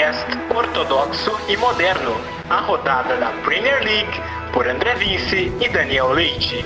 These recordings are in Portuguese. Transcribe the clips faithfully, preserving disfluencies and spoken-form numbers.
podcast ortodoxo e moderno, a rodada da Premier League, por André Vince e Daniel Leite.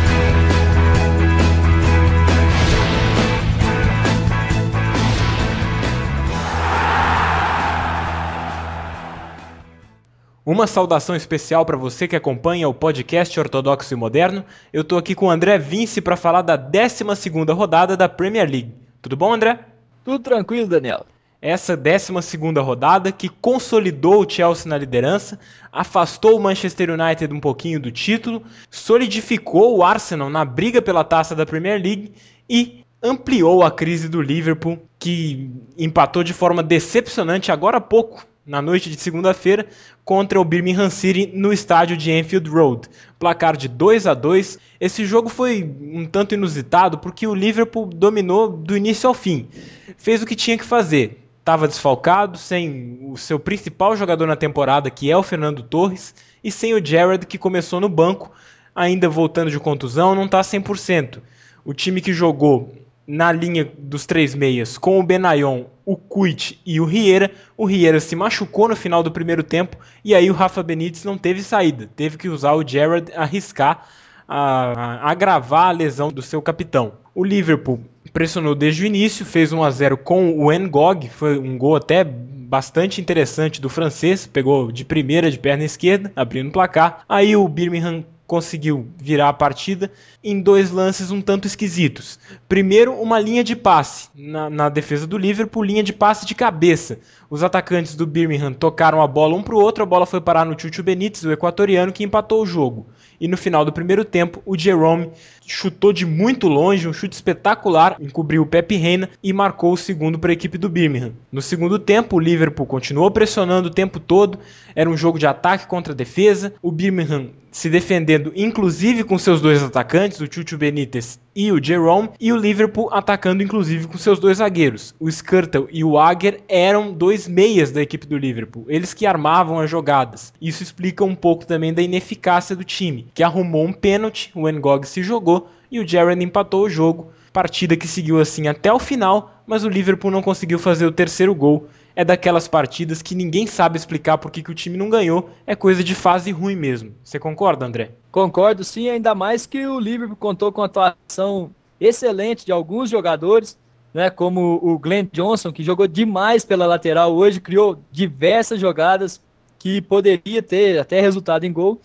Uma saudação especial para você que acompanha o podcast Ortodoxo e Moderno. Eu estou aqui com o André Vince para falar da décima segunda rodada da Premier League. Tudo bom, André? Tudo tranquilo, Daniel. Essa décima segunda rodada que consolidou o Chelsea na liderança, afastou o Manchester United um pouquinho do título, solidificou o Arsenal na briga pela taça da Premier League e ampliou a crise do Liverpool, que empatou de forma decepcionante agora há pouco, na noite de segunda-feira, contra o Birmingham City no estádio de Anfield Road. Placar de dois a dois. Esse jogo foi um tanto inusitado porque o Liverpool dominou do início ao fim. Fez o que tinha que fazer. Estava desfalcado, sem o seu principal jogador na temporada, que é o Fernando Torres, e sem o Gerrard, que começou no banco, ainda voltando de contusão, não está cem por cento. O time que jogou na linha dos três meias, com o Benayon, o Kuit e o Riera. O Riera se machucou no final do primeiro tempo e aí o Rafa Benítez não teve saída. Teve que usar o Gerrard, arriscar, a, a agravar a lesão do seu capitão. O Liverpool pressionou desde o início, fez um a zero com o Ngog, foi um gol até bastante interessante do francês, pegou de primeira de perna esquerda, abrindo o placar. Aí o Birmingham conseguiu virar a partida em dois lances um tanto esquisitos. Primeiro, uma linha de passe na, na defesa do Liverpool, linha de passe de cabeça. Os atacantes do Birmingham tocaram a bola um para o outro, a bola foi parar no Chucho Benítez, o equatoriano, que empatou o jogo. E no final do primeiro tempo, o Jerome chutou de muito longe, um chute espetacular, encobriu o Pepe Reina e marcou o segundo para a equipe do Birmingham. No segundo tempo, o Liverpool continuou pressionando o tempo todo, era um jogo de ataque contra defesa, o Birmingham se defendendo inclusive com seus dois atacantes, o Chucho Benítez e o Jerome, e o Liverpool atacando inclusive com seus dois zagueiros. O Skrtel e o Agger eram dois meias da equipe do Liverpool, eles que armavam as jogadas. Isso explica um pouco também da ineficácia do time, que arrumou um pênalti, o Ngog se jogou e o Gerrard empatou o jogo. Partida que seguiu assim até o final, mas o Liverpool não conseguiu fazer o terceiro gol. É daquelas partidas que ninguém sabe explicar por que, que o time não ganhou, é coisa de fase ruim mesmo. Você concorda, André? Concordo sim, ainda mais que o Liverpool contou com a atuação excelente de alguns jogadores, né, como o Glenn Johnson, que jogou demais pela lateral hoje, criou diversas jogadas que poderia ter até resultado em gol.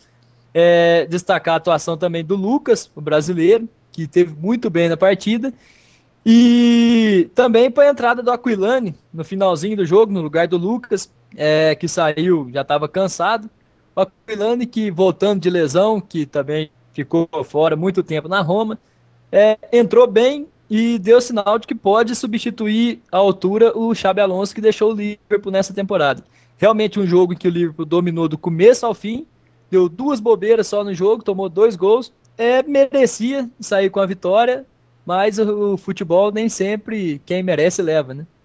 É, destacar a atuação também do Lucas, o brasileiro, que teve muito bem na partida. E também para a entrada do Aquilani no finalzinho do jogo, no lugar do Lucas, é, que saiu, já estava cansado. O Aquilani, que voltando de lesão, que também ficou fora muito tempo na Roma, é, entrou bem e deu sinal de que pode substituir à altura o Xabi Alonso, que deixou o Liverpool nessa temporada. Realmente um jogo em que o Liverpool dominou do começo ao fim, deu duas bobeiras só no jogo, tomou dois gols, é, merecia sair com a vitória, mas o, o futebol nem sempre quem merece leva, né?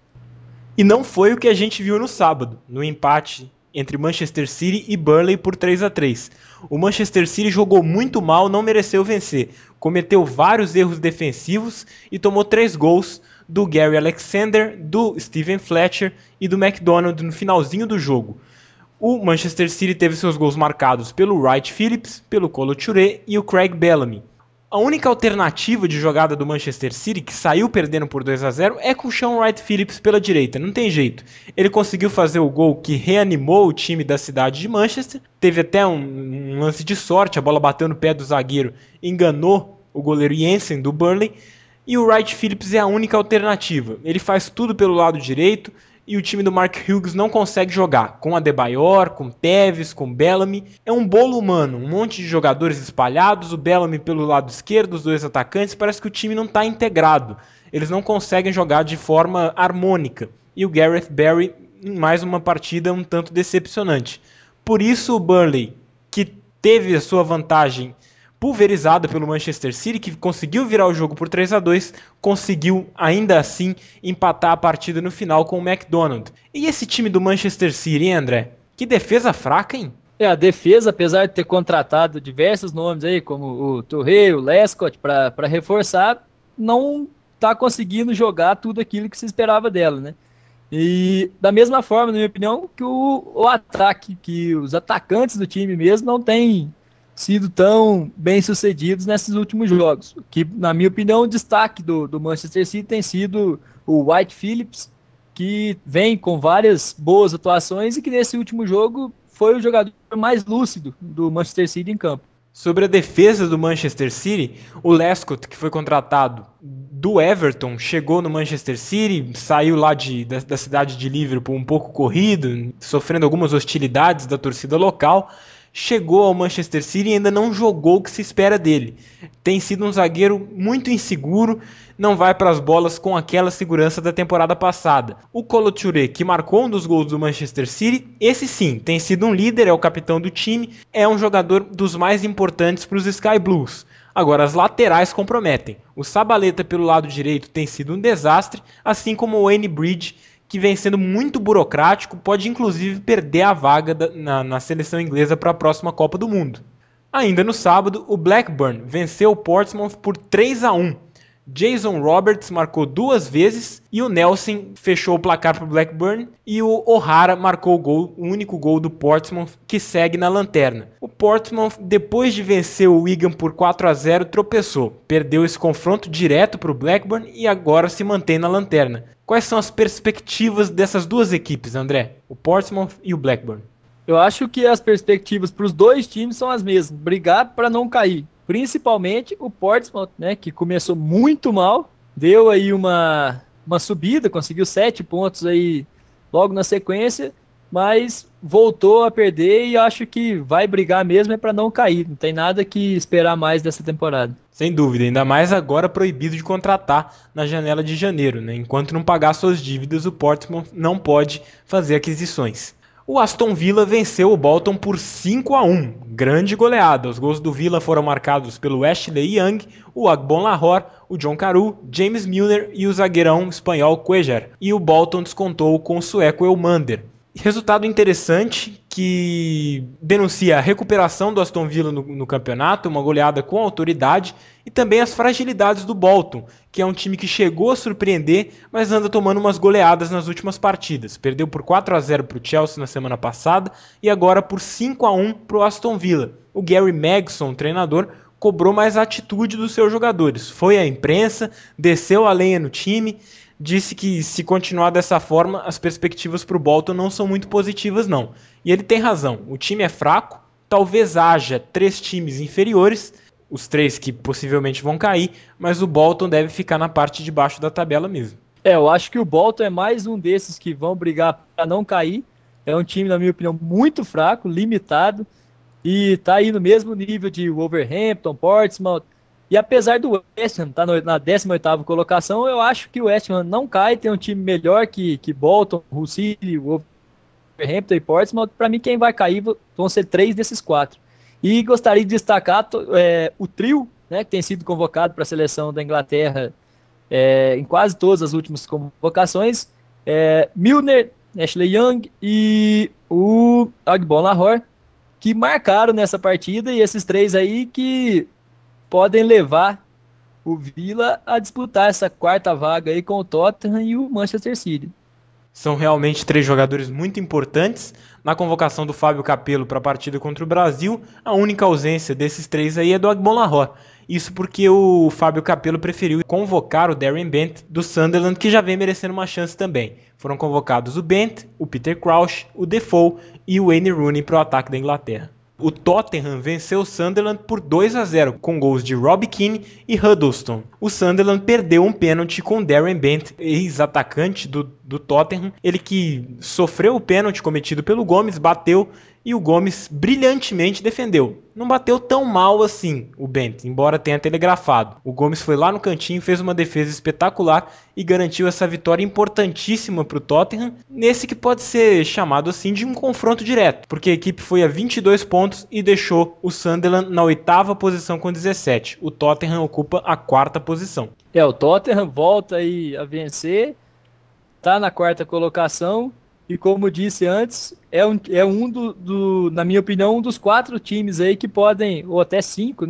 E não foi o que a gente viu no sábado, no empate entre Manchester City e Burnley por três a três. O Manchester City jogou muito mal, não mereceu vencer, cometeu vários erros defensivos e tomou três gols do Gary Alexander, do Steven Fletcher e do McDonald no finalzinho do jogo. O Manchester City teve seus gols marcados pelo Wright Phillips, pelo Kolo Touré e o Craig Bellamy. A única alternativa de jogada do Manchester City, que saiu perdendo por dois a zero, é com o Sean Wright Phillips pela direita, não tem jeito. Ele conseguiu fazer o gol que reanimou o time da cidade de Manchester, teve até um, um lance de sorte, a bola bateu no pé do zagueiro, enganou o goleiro Jensen do Burnley, e o Wright Phillips é a única alternativa. Ele faz tudo pelo lado direito, e o time do Mark Hughes não consegue jogar, com Adebayor, com Tevez, com Bellamy. É um bolo humano, um monte de jogadores espalhados, o Bellamy pelo lado esquerdo, os dois atacantes, parece que o time não está integrado. Eles não conseguem jogar de forma harmônica. E o Gareth Barry, em mais uma partida um tanto decepcionante. Por isso o Burnley, que teve a sua vantagem pulverizada pelo Manchester City, que conseguiu virar o jogo por três a dois, conseguiu ainda assim empatar a partida no final com o McDonald. E esse time do Manchester City, hein, André? Que defesa fraca, hein? É, a defesa, apesar de ter contratado diversos nomes aí, como o Touré, o Lescott, para reforçar, não está conseguindo jogar tudo aquilo que se esperava dela, né? E da mesma forma, na minha opinião, que o, o ataque, que os atacantes do time mesmo não têm sido tão bem sucedidos nesses últimos jogos. Que, na minha opinião, o destaque do, do Manchester City tem sido o White Phillips, que vem com várias boas atuações e que nesse último jogo foi o jogador mais lúcido do Manchester City em campo. Sobre a defesa do Manchester City, o Lescott, que foi contratado do Everton, chegou no Manchester City, saiu lá de, da, da cidade de Liverpool um pouco corrido, sofrendo algumas hostilidades da torcida local, chegou ao Manchester City e ainda não jogou o que se espera dele. Tem sido um zagueiro muito inseguro, não vai para as bolas com aquela segurança da temporada passada. O Kolo Touré, que marcou um dos gols do Manchester City, esse sim, tem sido um líder, é o capitão do time, é um jogador dos mais importantes para os Sky Blues. Agora, as laterais comprometem. O Sabaleta pelo lado direito tem sido um desastre, assim como o Wayne Bridge, que vem sendo muito burocrático, pode inclusive perder a vaga da, na, na seleção inglesa para a próxima Copa do Mundo. Ainda no sábado, o Blackburn venceu o Portsmouth por três a um. Jason Roberts marcou duas vezes e o Nelson fechou o placar para o Blackburn e o O'Hara marcou o, gol, o único gol do Portsmouth, que segue na lanterna. O Portsmouth, depois de vencer o Wigan por quatro a zero, tropeçou, perdeu esse confronto direto para o Blackburn e agora se mantém na lanterna. Quais são as perspectivas dessas duas equipes, André? O Portsmouth e o Blackburn. Eu acho que as perspectivas para os dois times são as mesmas, brigar para não cair. Principalmente o Portsmouth, né, que começou muito mal, deu aí uma, uma subida, conseguiu sete pontos aí logo na sequência, mas voltou a perder e acho que vai brigar mesmo é para não cair. Não tem nada que esperar mais dessa temporada. Sem dúvida, ainda mais agora proibido de contratar na janela de janeiro, né? Enquanto não pagar suas dívidas, o Portsmouth não pode fazer aquisições. O Aston Villa venceu o Bolton por cinco a um, grande goleada. Os gols do Villa foram marcados pelo Ashley Young, o Agbon Lahore, o John Carew, James Milner e o zagueirão espanhol Cuellar. E o Bolton descontou com o sueco Elmander. Resultado interessante que denuncia a recuperação do Aston Villa no, no campeonato, uma goleada com autoridade, e também as fragilidades do Bolton, que é um time que chegou a surpreender, mas anda tomando umas goleadas nas últimas partidas. Perdeu por quatro a zero para o Chelsea na semana passada e agora por cinco a um para o Aston Villa. O Gary Megson, treinador, cobrou mais atitude dos seus jogadores. Foi à imprensa, desceu a lenha no time, disse que se continuar dessa forma, as perspectivas para o Bolton não são muito positivas não. E ele tem razão, o time é fraco, talvez haja três times inferiores, os três que possivelmente vão cair, mas o Bolton deve ficar na parte de baixo da tabela mesmo. É, eu acho que o Bolton é mais um desses que vão brigar para não cair. É um time, na minha opinião, muito fraco, limitado, e tá aí no mesmo nível de Wolverhampton, Portsmouth. E apesar do West Ham estar tá na décima oitava colocação, eu acho que o West Ham não cai, tem um time melhor que, que Bolton, Hull City, Wolverhampton e Portsmouth. Para mim, quem vai cair vão ser três desses quatro. E gostaria de destacar é, o trio, né, que tem sido convocado para a seleção da Inglaterra é, em quase todas as últimas convocações. É, Milner, Ashley Young e o Agbon Lahore, que marcaram nessa partida, e esses três aí que podem levar o Villa a disputar essa quarta vaga aí com o Tottenham e o Manchester City. São realmente três jogadores muito importantes. Na convocação do Fábio Capello para a partida contra o Brasil, a única ausência desses três aí é do Agbon Lahore. Isso porque o Fábio Capello preferiu convocar o Darren Bent do Sunderland, que já vem merecendo uma chance também. Foram convocados o Bent, o Peter Crouch, o Defoe e o Wayne Rooney para o ataque da Inglaterra. O Tottenham venceu o Sunderland por dois a zero, com gols de Robbie Keane e Huddleston. O Sunderland perdeu um pênalti com Darren Bent, ex-atacante do, do Tottenham. Ele que sofreu o pênalti cometido pelo Gomes, bateu e o Gomes brilhantemente defendeu. Não bateu tão mal assim o Bent, embora tenha telegrafado. O Gomes foi lá no cantinho, fez uma defesa espetacular e garantiu essa vitória importantíssima para o Tottenham, nesse que pode ser chamado assim de um confronto direto, porque a equipe foi a vinte e dois pontos e deixou o Sunderland na oitava posição com dezessete. O Tottenham ocupa a quarta posição. É, o Tottenham volta aí a vencer, tá na quarta colocação. E como disse antes, é um, é um do, do, na minha opinião, um dos quatro times aí que podem, ou até cinco, né? Que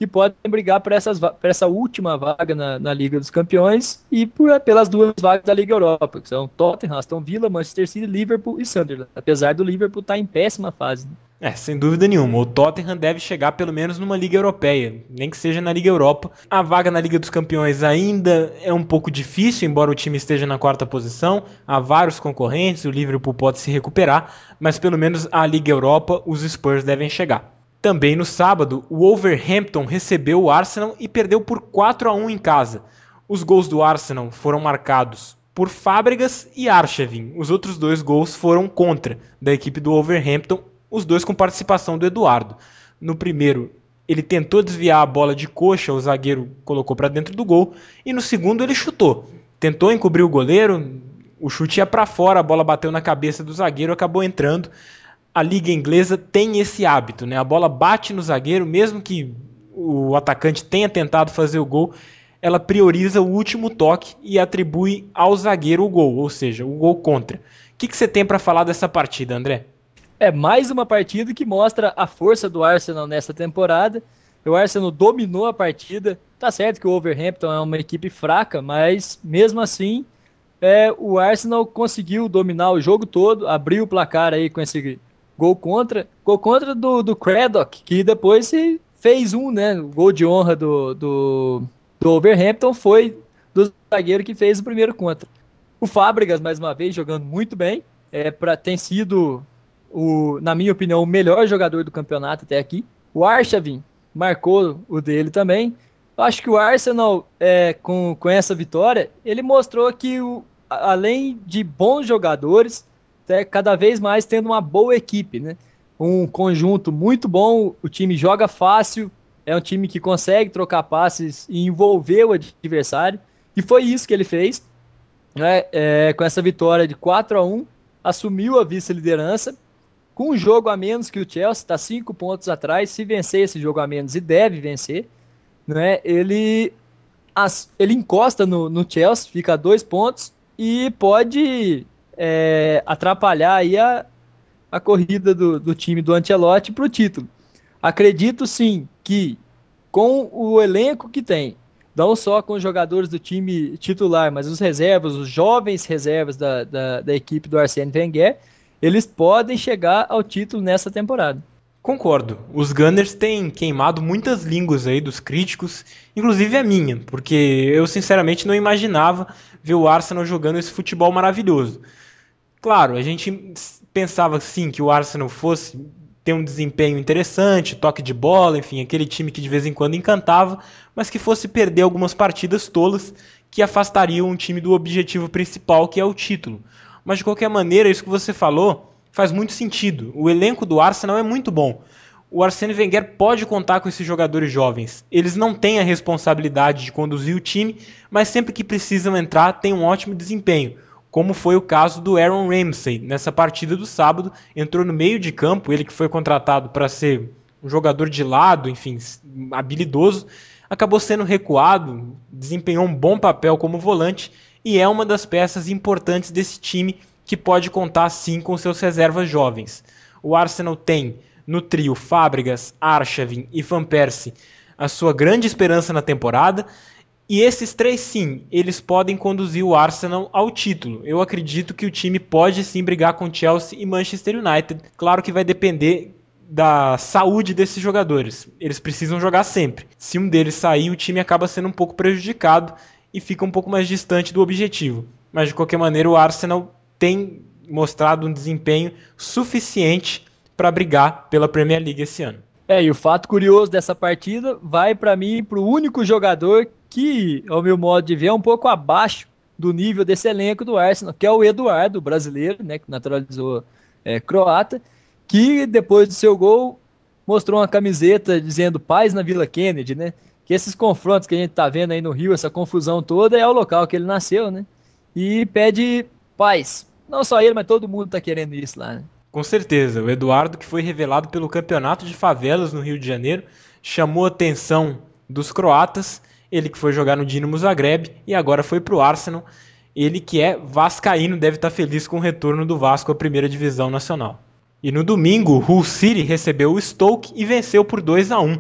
que podem brigar por, essas, por essa última vaga na, na Liga dos Campeões e por, pelas duas vagas da Liga Europa, que são Tottenham, Aston Villa, Manchester City, Liverpool e Sunderland, apesar do Liverpool estar em péssima fase. É, sem dúvida nenhuma. O Tottenham deve chegar pelo menos numa Liga Europeia, nem que seja na Liga Europa. A vaga na Liga dos Campeões ainda é um pouco difícil, embora o time esteja na quarta posição. Há vários concorrentes, o Liverpool pode se recuperar, mas pelo menos a Liga Europa os Spurs devem chegar. Também no sábado, o Wolverhampton recebeu o Arsenal e perdeu por quatro a um em casa. Os gols do Arsenal foram marcados por Fábregas e Arshavin. Os outros dois gols foram contra da equipe do Wolverhampton, os dois com participação do Eduardo. No primeiro, ele tentou desviar a bola de coxa, o zagueiro colocou para dentro do gol, e no segundo ele chutou. Tentou encobrir o goleiro, o chute ia para fora, a bola bateu na cabeça do zagueiro, acabou entrando. A liga inglesa tem esse hábito, né? A bola bate no zagueiro, mesmo que o atacante tenha tentado fazer o gol, ela prioriza o último toque e atribui ao zagueiro o gol, ou seja, o gol contra. O que, que você tem para falar dessa partida, André? É mais uma partida que mostra a força do Arsenal nessa temporada. O Arsenal dominou a partida. Tá certo que o Wolverhampton é uma equipe fraca, mas mesmo assim é, o Arsenal conseguiu dominar o jogo todo, abriu o placar aí com esse gol contra. Gol contra do, do Craddock, que depois se fez um, né? O gol de honra do, do, do Wolverhampton foi do zagueiro que fez o primeiro contra. O Fábregas, mais uma vez, jogando muito bem. É, pra, tem sido... O, na minha opinião, o melhor jogador do campeonato até aqui. O Arshavin marcou o dele também. Eu acho que o Arsenal, é, com, com essa vitória, ele mostrou que, o, além de bons jogadores, é, cada vez mais tendo uma boa equipe, né? Um conjunto muito bom, o time joga fácil, é um time que consegue trocar passes e envolver o adversário. E foi isso que ele fez, né? É, com essa vitória de quatro a um, assumiu a vice-liderança. Com um jogo a menos que o Chelsea, está cinco pontos atrás. Se vencer esse jogo a menos, e deve vencer, né, ele, as, ele encosta no, no Chelsea, fica a dois pontos e pode é, atrapalhar aí a, a corrida do, do time do Ancelotti para o título. Acredito sim que com o elenco que tem, não só com os jogadores do time titular, mas os reservas, os jovens reservas da, da, da equipe do Arsène Wenger, eles podem chegar ao título nessa temporada. Concordo. Os Gunners têm queimado muitas línguas aí dos críticos, inclusive a minha, porque eu sinceramente não imaginava ver o Arsenal jogando esse futebol maravilhoso. Claro, a gente pensava sim que o Arsenal fosse ter um desempenho interessante, toque de bola, enfim, aquele time que de vez em quando encantava, mas que fosse perder algumas partidas tolas que afastariam um time do objetivo principal, que é o título. Mas de qualquer maneira, isso que você falou faz muito sentido. O elenco do Arsenal é muito bom. O Arsène Wenger pode contar com esses jogadores jovens. Eles não têm a responsabilidade de conduzir o time, mas sempre que precisam entrar, têm um ótimo desempenho. Como foi o caso do Aaron Ramsey nessa partida do sábado. Entrou no meio de campo, ele que foi contratado para ser um jogador de lado, enfim, habilidoso, acabou sendo recuado, desempenhou um bom papel como volante, e é uma das peças importantes desse time que pode contar sim com seus reservas jovens. O Arsenal tem no trio Fábregas, Arshavin e Van Persie a sua grande esperança na temporada, e esses três sim, eles podem conduzir o Arsenal ao título. Eu acredito que o time pode sim brigar com Chelsea e Manchester United. Claro que vai depender da saúde desses jogadores. Eles precisam jogar sempre. Se um deles sair, o time acaba sendo um pouco prejudicado e fica um pouco mais distante do objetivo. Mas de qualquer maneira o Arsenal tem mostrado um desempenho suficiente para brigar pela Premier League esse ano. É, e o fato curioso dessa partida vai para mim para o único jogador que, ao meu modo de ver, é um pouco abaixo do nível desse elenco do Arsenal, que é o Eduardo, brasileiro, né, que naturalizou é, croata, que depois do seu gol mostrou uma camiseta dizendo paz na Vila Kennedy, né? Que esses confrontos que a gente tá vendo aí no Rio, essa confusão toda, é o local que ele nasceu, né? E pede paz. Não só ele, mas todo mundo tá querendo isso lá, né? Com certeza. O Eduardo, que foi revelado pelo Campeonato de Favelas no Rio de Janeiro, chamou a atenção dos croatas. Ele que foi jogar no Dinamo Zagreb e agora foi pro Arsenal. Ele que é vascaíno, deve estar feliz com o retorno do Vasco à primeira divisão nacional. E no domingo, o Hull City recebeu o Stoke e venceu por dois a um.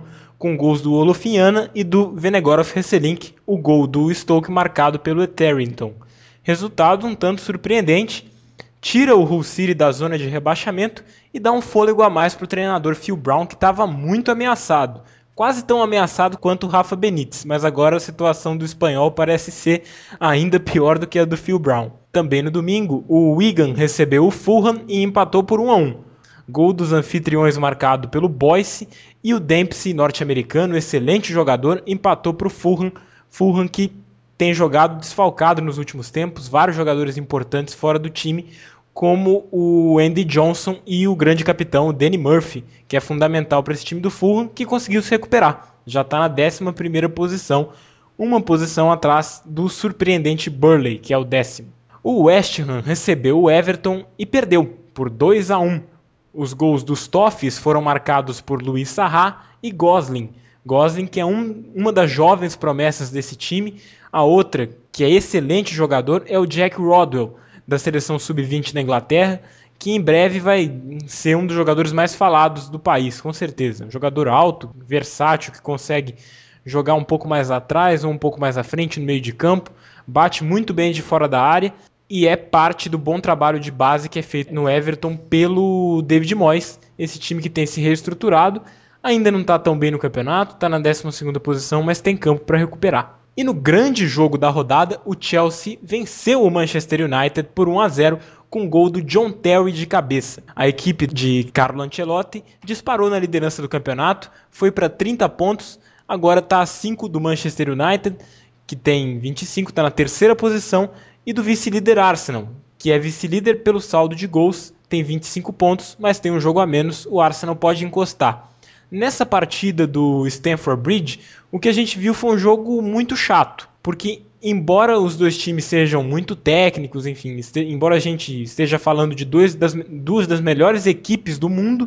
com gols do Olofinhana e do Venegorov Hesselink, o gol do Stoke marcado pelo Etherington. Resultado um tanto surpreendente, tira o Hull City da zona de rebaixamento e dá um fôlego a mais para o treinador Phil Brown, que estava muito ameaçado. Quase tão ameaçado quanto o Rafa Benítez, mas agora a situação do espanhol parece ser ainda pior do que a do Phil Brown. Também no domingo, o Wigan recebeu o Fulham e empatou por um a um. Gol dos anfitriões marcado pelo Boyce e o Dempsey, norte-americano, excelente jogador, empatou para o Fulham. Fulham que tem jogado desfalcado nos últimos tempos, vários jogadores importantes fora do time, como o Andy Johnson e o grande capitão, o Danny Murphy, que é fundamental para esse time do Fulham, que conseguiu se recuperar. Já está na décima primeira posição, uma posição atrás do surpreendente Burnley, que é o décimo. O West Ham recebeu o Everton e perdeu por dois a um. Os gols dos Toffees foram marcados por Luís Sarra e Gosling. Gosling, que é um, uma das jovens promessas desse time. A outra, que é excelente jogador, é o Jack Rodwell, da seleção sub vinte da Inglaterra, que em breve vai ser um dos jogadores mais falados do país, com certeza. Um jogador alto, versátil, que consegue jogar um pouco mais atrás ou um pouco mais à frente no meio de campo, bate muito bem de fora da área e é parte do bom trabalho de base que é feito no Everton pelo David Moyes, esse time que tem se reestruturado, ainda não está tão bem no campeonato, está na décima segunda posição, mas tem campo para recuperar. E no grande jogo da rodada, o Chelsea venceu o Manchester United por um a zero com gol do John Terry de cabeça. A equipe de Carlo Ancelotti disparou na liderança do campeonato, foi para trinta pontos, agora está a cinco do Manchester United, que tem vinte e cinco, está na terceira posição, e do vice-líder Arsenal, que é vice-líder pelo saldo de gols, tem vinte e cinco pontos, mas tem um jogo a menos, o Arsenal pode encostar. Nessa partida do Stamford Bridge, o que a gente viu foi um jogo muito chato, porque embora os dois times sejam muito técnicos, enfim, este, embora a gente esteja falando de dois das, duas das melhores equipes do mundo,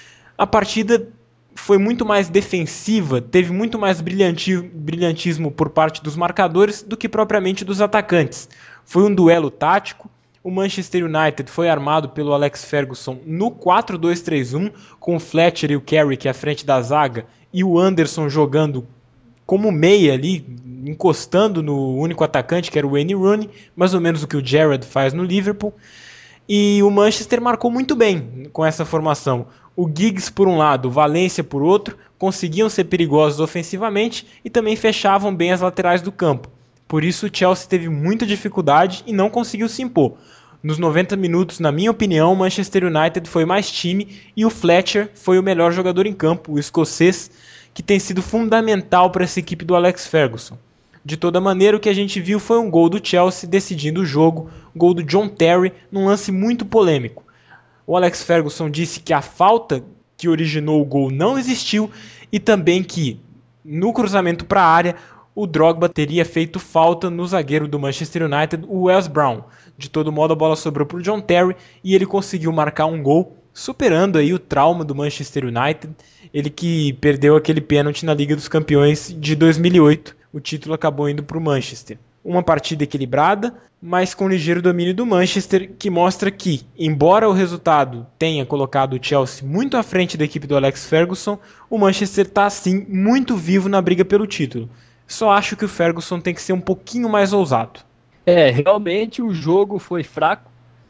a partida foi muito mais defensiva, teve muito mais brilhanti, brilhantismo por parte dos marcadores do que propriamente dos atacantes. Foi um duelo tático. O Manchester United foi armado pelo Alex Ferguson no quatro dois três um, com o Fletcher e o Carrick à frente da zaga e o Anderson jogando como meia ali, encostando no único atacante, que era o Wayne Rooney, mais ou menos o que o Gerrard faz no Liverpool. E o Manchester marcou muito bem com essa formação. O Giggs por um lado, o Valencia por outro, conseguiam ser perigosos ofensivamente e também fechavam bem as laterais do campo. Por isso o Chelsea teve muita dificuldade e não conseguiu se impor. Nos noventa minutos, na minha opinião, o Manchester United foi mais time e o Fletcher foi o melhor jogador em campo, o escocês, que tem sido fundamental para essa equipe do Alex Ferguson. De toda maneira, o que a gente viu foi um gol do Chelsea decidindo o jogo, gol do John Terry, num lance muito polêmico. O Alex Ferguson disse que a falta que originou o gol não existiu e também que, no cruzamento para a área, o Drogba teria feito falta no zagueiro do Manchester United, o Wes Brown. De todo modo, a bola sobrou para o John Terry e ele conseguiu marcar um gol, superando aí o trauma do Manchester United, ele que perdeu aquele pênalti na Liga dos Campeões de dois mil e oito. O título acabou indo para o Manchester. Uma partida equilibrada, mas com ligeiro domínio do Manchester, que mostra que, embora o resultado tenha colocado o Chelsea muito à frente da equipe do Alex Ferguson, o Manchester está sim muito vivo na briga pelo título. Só acho que o Ferguson tem que ser um pouquinho mais ousado. É, realmente o jogo foi fraco,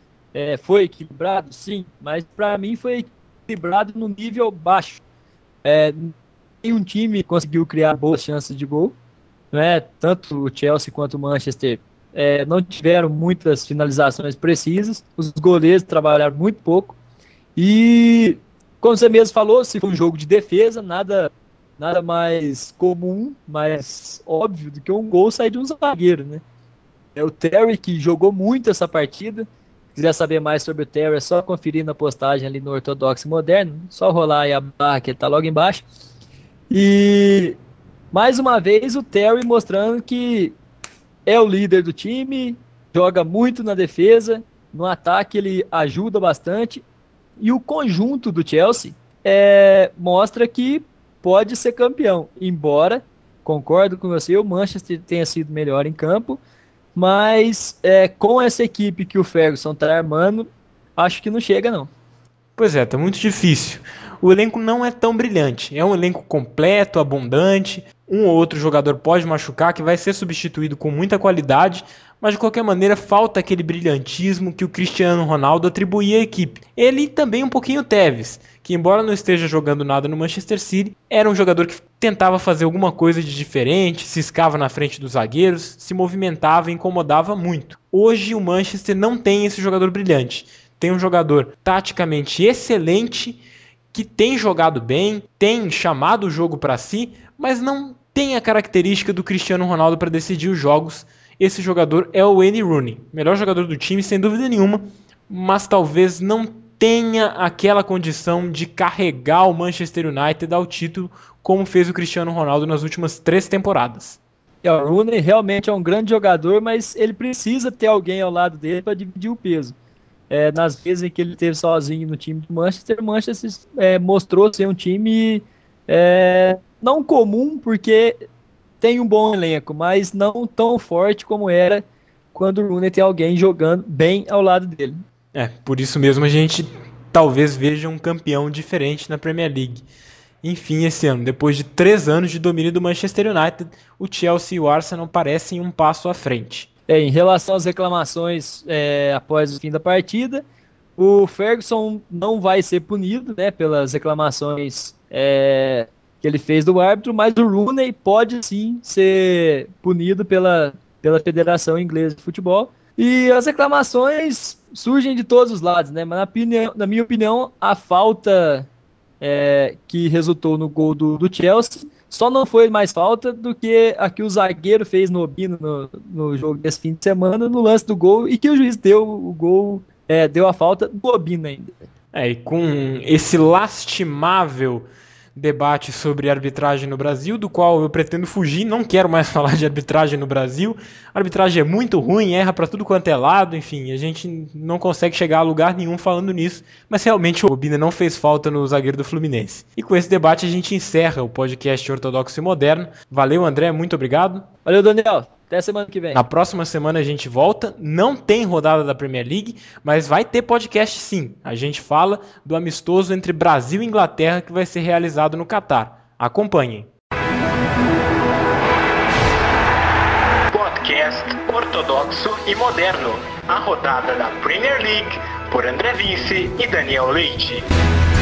é, foi equilibrado, sim, mas para mim foi equilibrado no nível baixo. É, nenhum time conseguiu criar boas chances de gol, né? Tanto o Chelsea quanto o Manchester é, não tiveram muitas finalizações precisas, os goleiros trabalharam muito pouco, e como você mesmo falou, se foi um jogo de defesa, nada... Nada mais comum, mais óbvio do que um gol sair de um zagueiro, né? É o Terry que jogou muito essa partida. Se quiser saber mais sobre o Terry, é só conferir na postagem ali no Ortodoxo Moderno. Só rolar aí a barra que ele tá logo embaixo. E mais uma vez o Terry mostrando que é o líder do time, joga muito na defesa, no ataque ele ajuda bastante. E o conjunto do Chelsea é, mostra que pode ser campeão, embora, concordo com você, o Manchester tenha sido melhor em campo, mas é, com essa equipe que o Ferguson está armando, acho que não chega não. Pois é, tá muito difícil. O elenco não é tão brilhante. É um elenco completo, abundante. Um ou outro jogador pode machucar, que vai ser substituído com muita qualidade, mas de qualquer maneira falta aquele brilhantismo que o Cristiano Ronaldo atribuía à equipe. Ele e também um pouquinho o Tevez, que embora não esteja jogando nada no Manchester City, era um jogador que tentava fazer alguma coisa de diferente, ciscava na frente dos zagueiros, se movimentava e incomodava muito. Hoje o Manchester não tem esse jogador brilhante. Tem um jogador taticamente excelente, que tem jogado bem, tem chamado o jogo para si, mas não tem a característica do Cristiano Ronaldo para decidir os jogos. Esse jogador é o Wayne Rooney, melhor jogador do time sem dúvida nenhuma, mas talvez não tenha aquela condição de carregar o Manchester United ao título como fez o Cristiano Ronaldo nas últimas três temporadas. É, o Rooney realmente é um grande jogador, mas ele precisa ter alguém ao lado dele para dividir o peso. É, nas vezes em que ele esteve sozinho no time do Manchester, o Manchester é, mostrou ser um time é, não comum, porque tem um bom elenco, mas não tão forte como era quando o Rooney tem alguém jogando bem ao lado dele. É, por isso mesmo a gente talvez veja um campeão diferente na Premier League. Enfim, esse ano, depois de três anos de domínio do Manchester United, o Chelsea e o Arsenal parecem um passo à frente. É, em relação às reclamações é, após o fim da partida, o Ferguson não vai ser punido, né, pelas reclamações é, que ele fez do árbitro, mas o Rooney pode sim ser punido pela, pela Federação Inglesa de Futebol. E as reclamações surgem de todos os lados, né, mas na, opinião, na minha opinião, a falta é, que resultou no gol do, do Chelsea só não foi mais falta do que a que o zagueiro fez no Obino no, no jogo desse fim de semana, no lance do gol, e que o juiz deu o gol, é, deu a falta do Obino ainda. É, e com esse lastimável debate sobre arbitragem no Brasil, do qual eu pretendo fugir, não quero mais falar de arbitragem no Brasil. A arbitragem é muito ruim, erra para tudo quanto é lado, enfim, a gente não consegue chegar a lugar nenhum falando nisso, mas realmente o Obina não fez falta no zagueiro do Fluminense. E com esse debate a gente encerra o podcast Ortodoxo e Moderno. Valeu, André, muito obrigado. Valeu, Daniel. Até semana que vem. Na próxima semana a gente volta. Não tem rodada da Premier League, mas vai ter podcast sim. A gente fala do amistoso entre Brasil e Inglaterra que vai ser realizado no Catar. Acompanhem. Podcast Ortodoxo e Moderno. A rodada da Premier League por André Vince e Daniel Leite.